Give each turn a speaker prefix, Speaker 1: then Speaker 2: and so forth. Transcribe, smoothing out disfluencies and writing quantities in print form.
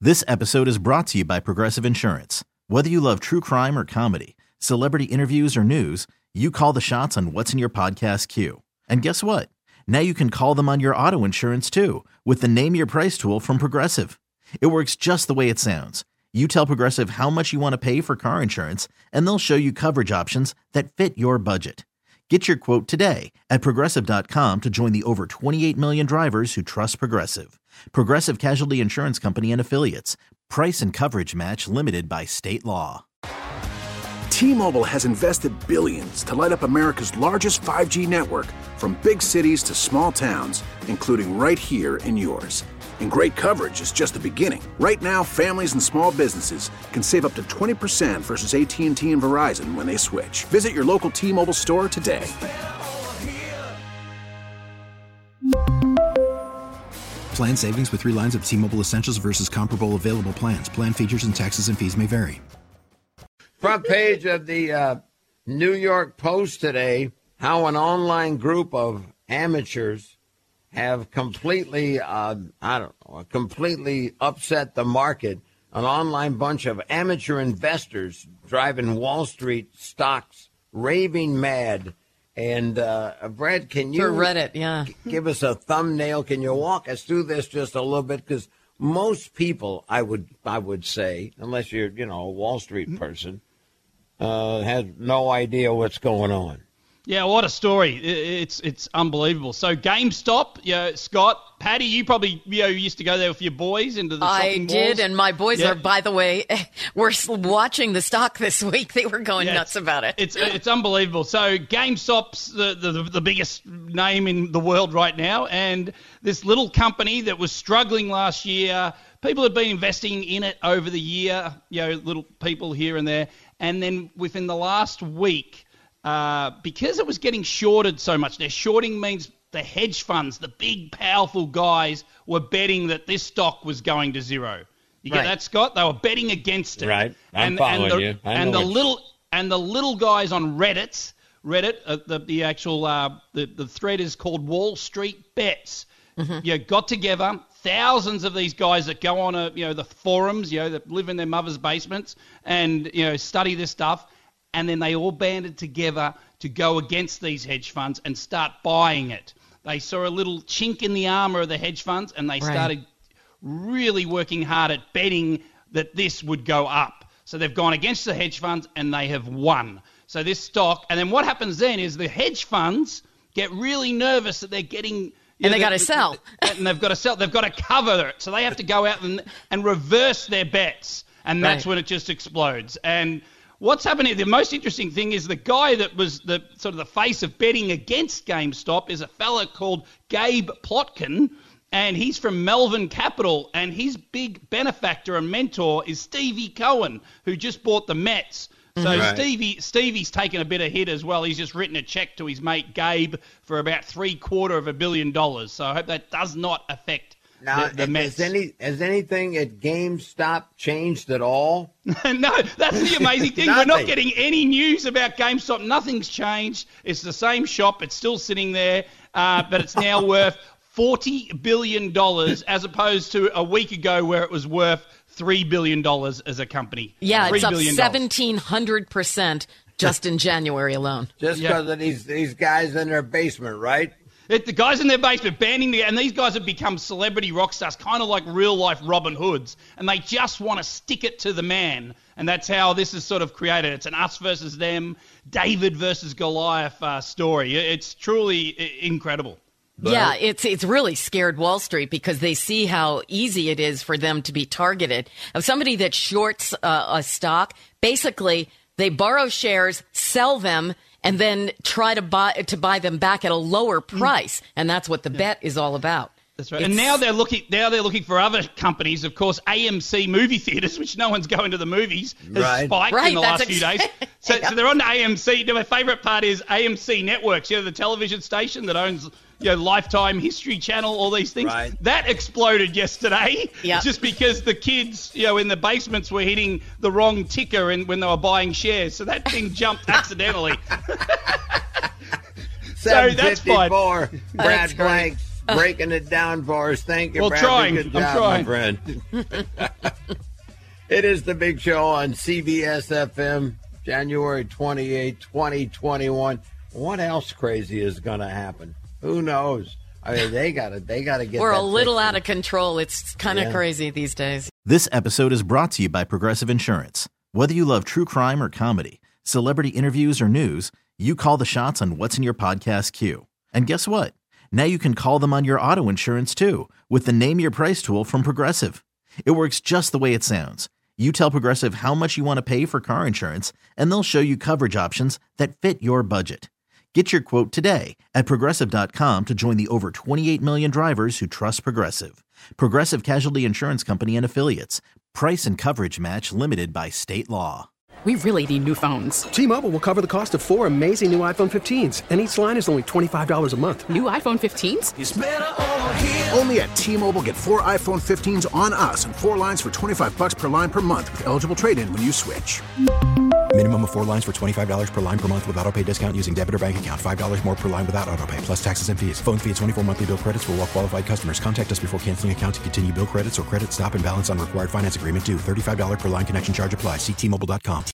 Speaker 1: This episode is brought to you by Progressive Insurance. Whether you love true crime or comedy, celebrity interviews or news, you call the shots on what's in your podcast queue. And guess what? Now you can call them on your auto insurance too with the Name Your Price tool from Progressive. It works just the way it sounds. You tell Progressive how much you want to pay for car insurance, and they'll show you coverage options that fit your budget. Get your quote today at Progressive.com to join the over 28 million drivers who trust Progressive. Progressive Casualty Insurance Company and Affiliates. Price and coverage match limited by state law.
Speaker 2: T-Mobile has invested billions to light up America's largest 5G network, from big cities to small towns, including right here in yours. And great coverage is just the beginning. Right now, families and small businesses can save up to 20% versus AT&T and Verizon when they switch. Visit your local T-Mobile store today.
Speaker 3: Plan savings with 3 lines of T-Mobile Essentials versus comparable available plans. Plan features and taxes and fees may vary.
Speaker 4: Front page of the New York Post today, how an online group of amateurs have completely, completely upset the market. An online bunch of amateur investors driving Wall Street stocks raving mad. And Brad, can you
Speaker 5: for Reddit,
Speaker 4: give us a thumbnail? Can you walk us through this just a little bit? Because most people, I would say, unless you're a Wall Street person, has no idea what's going on.
Speaker 6: Yeah, what a story. It's unbelievable. So GameStop, Scott, Patty, you probably used to go there with your boys into the shopping malls.
Speaker 5: I did, and my boys are, by the way, we're watching the stock this week. They were going nuts about it.
Speaker 6: It's unbelievable. So GameStop's the biggest name in the world right now, and this little company that was struggling last year, people had been investing in it over the year, little people here and there, and then within the last week, because it was getting shorted so much. Now, shorting means the hedge funds, the big, powerful guys, were betting that this stock was going to zero. You get that, Scott? They were betting against it.
Speaker 4: Right. I'm following you.
Speaker 6: The little guys on Reddit, the thread is called Wall Street Bets. Mm-hmm. Got together, thousands of these guys that go on the forums, that live in their mother's basements and study this stuff. And then they all banded together to go against these hedge funds and start buying it. They saw a little chink in the armor of the hedge funds, and they started really working hard at betting that this would go up. So they've gone against the hedge funds, and they have won. So this stock, and then what happens then is the hedge funds get really nervous that they're getting...
Speaker 5: And they got to sell.
Speaker 6: And they've got to sell. They've got to cover it. So they have to go out and reverse their bets, and that's when it just explodes. And... what's happening? The most interesting thing is the guy that was the face of betting against GameStop is a fella called Gabe Plotkin, and he's from Melvin Capital, and his big benefactor and mentor is Stevie Cohen, who just bought the Mets. So Stevie's taken a bit of hit as well. He's just written a check to his mate Gabe for about $750 million. So I hope that does not affect the Mets.
Speaker 4: Has anything at GameStop changed at all?
Speaker 6: No, that's the amazing thing. We're not getting any news about GameStop. Nothing's changed. It's the same shop. It's still sitting there, but it's now worth $40 billion as opposed to a week ago where it was worth $3 billion as a company.
Speaker 5: Yeah, it's up 1,700% just in January alone.
Speaker 4: Just because of these guys in their basement, right?
Speaker 6: The guys in their basement banding together, and these guys have become celebrity rock stars, kind of like real-life Robin Hoods, and they just want to stick it to the man, and that's how this is sort of created. It's an us versus them, David versus Goliath story. It's truly incredible.
Speaker 5: Yeah, it's really scared Wall Street because they see how easy it is for them to be targeted. Of somebody that shorts a stock, basically they borrow shares, sell them, and then try to buy them back at a lower price, and that's what the bet is all about.
Speaker 6: That's right. And now they're looking for other companies. Of course, AMC movie theaters, which no one's going to the movies, has spiked in the last few days. So they're on AMC. My favorite part is AMC Networks, the television station that owns Lifetime, History Channel, all these things.
Speaker 4: Right.
Speaker 6: That exploded yesterday just because the kids, in the basements were hitting the wrong ticker when they were buying shares. So that thing jumped accidentally.
Speaker 4: So that's fine. Brad Blanks. breaking it down for us. Thank you,
Speaker 6: Well,
Speaker 4: Bradley.
Speaker 6: trying.
Speaker 4: Good
Speaker 6: I'm
Speaker 4: job,
Speaker 6: trying.
Speaker 4: my friend. It is the Big Show on CBS FM, January 28, 2021. What else crazy is going to happen? Who knows? I mean, they got to get.
Speaker 5: We're
Speaker 4: that
Speaker 5: a little
Speaker 4: fixed.
Speaker 5: out of control. It's kind of crazy these days.
Speaker 1: This episode is brought to you by Progressive Insurance. Whether you love true crime or comedy, celebrity interviews or news, you call the shots on what's in your podcast queue. And guess what? Now you can call them on your auto insurance too with the Name Your Price tool from Progressive. It works just the way it sounds. You tell Progressive how much you want to pay for car insurance, and they'll show you coverage options that fit your budget. Get your quote today at Progressive.com to join the over 28 million drivers who trust Progressive. Progressive Casualty Insurance Company and Affiliates. Price and coverage match limited by state law.
Speaker 7: We really need new phones.
Speaker 8: T-Mobile will cover the cost of 4 amazing new iPhone 15s, and each line is only $25 a month.
Speaker 7: New iPhone 15s?
Speaker 2: It's better over here. Only at T-Mobile, get 4 iPhone 15s on us and 4 lines for $25 per line per month with eligible trade-in when you switch.
Speaker 3: Minimum of 4 lines for $25 per line per month with autopay discount using debit or bank account. $5 more per line without autopay, plus taxes and fees. Phone fee at 24 monthly bill credits for well-qualified customers. Contact us before canceling account to continue bill credits or credit stop and balance on required finance agreement due. $35 per line connection charge applies. See T-Mobile.com.